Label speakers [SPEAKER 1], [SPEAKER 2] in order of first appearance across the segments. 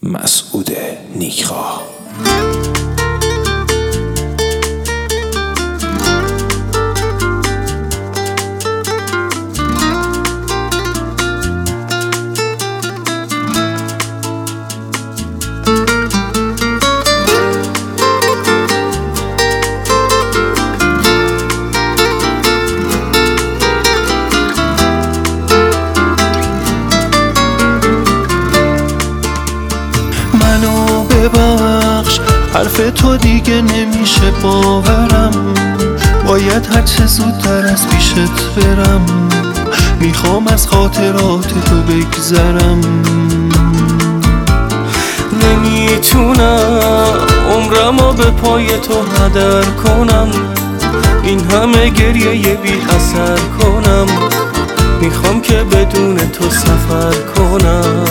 [SPEAKER 1] مسعود نیکخواه.
[SPEAKER 2] منو ببخش، حرف تو دیگه نمیشه باورم، باید هرچه زودتر از پیشت برم، میخوام از خاطرات تو بگذرم.
[SPEAKER 3] نمیتونم عمرمو به پای تو هدر کنم، این همه گریه بی اثر کنم، میخوام که بدون تو سفر کنم.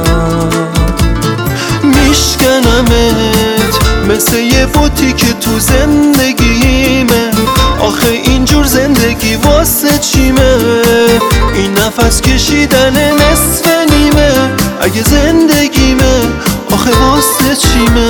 [SPEAKER 2] میشکنمت مثل یه بوتی که تو زندگیمه، آخه اینجور زندگی واسه چیمه؟ این نفس کشیدن نصف نیمه، اگه زندگیمه آخه واسه چیمه؟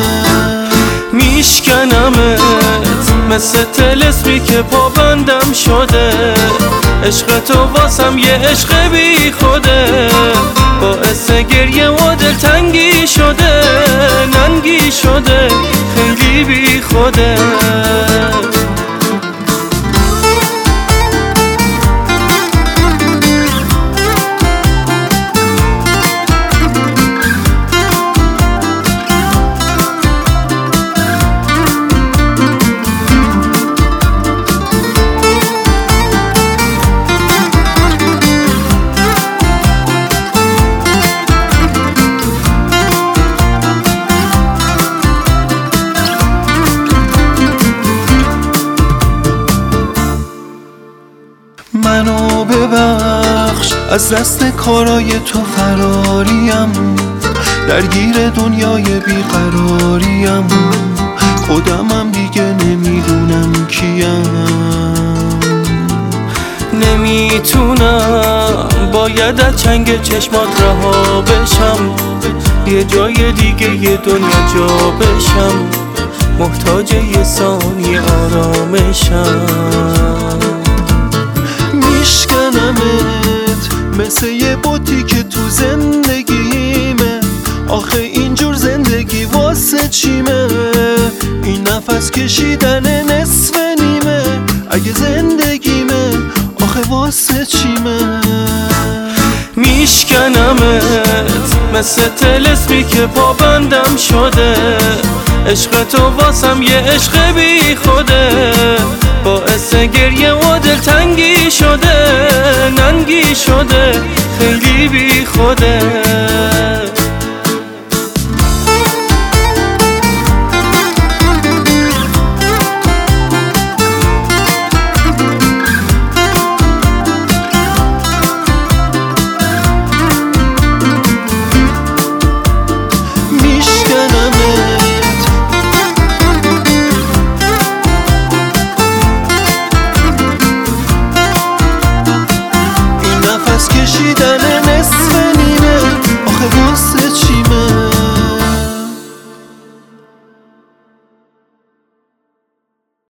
[SPEAKER 3] میشکنمت مثل طلسمی که پابندم شده، عشق تو واسم یه عشق بی خوده، باعث گریه و دلتنگی شده، ننگی شده، خیلی بی خوده.
[SPEAKER 2] منو ببخش، از دست کارای تو فراریم، درگیر دنیای بیقراریم، خودمم دیگه نمیدونم کیم.
[SPEAKER 3] نمیتونم، باید از چنگ چشمات رها بشم، یه جای دیگه یه دنیا جا بشم، محتاج یه ثانیه آرامشم.
[SPEAKER 2] میشکنمت مثل یه بوتی که تو زندگیمه، آخه اینجور زندگی واسه چیمه؟ این نفس کشیدن نصف نیمه، اگه زندگیمه آخه واسه چیمه؟
[SPEAKER 3] میشکنمت مثل طلسمی که پابندم شده، عشق تو واسم یه عشق بی خوده، باعث گریه و دلتنگی شده، ننگی شده، خیلی بی خوده.